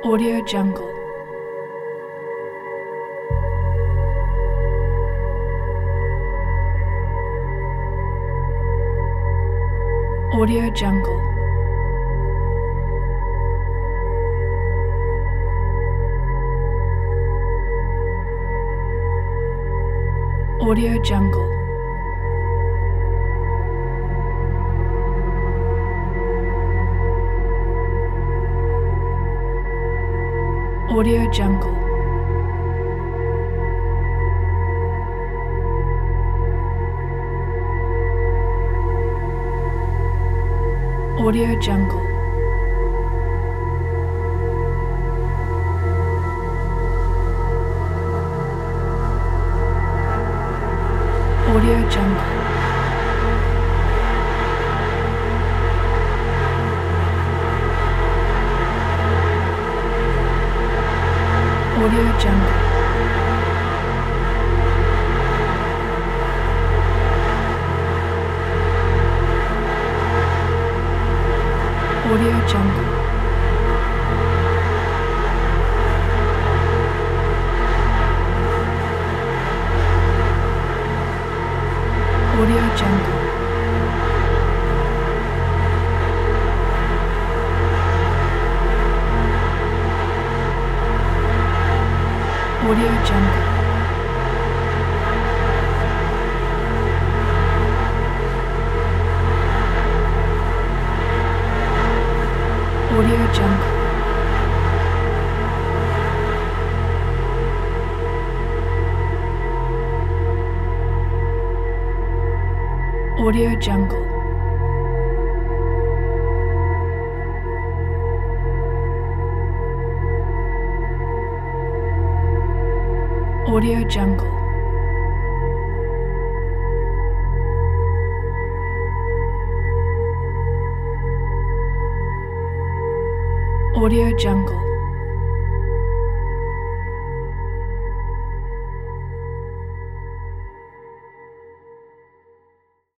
Audio Jungle. Audio Jungle. Audio Jungle. Audio Jungle. Audio Jungle. Audio Jungle. Audio Jungle. Audio Jungle. Audio Jungle. Audio Jungle. Audio Jungle. Audio Jungle. Audio Jungle. Audio Jungle.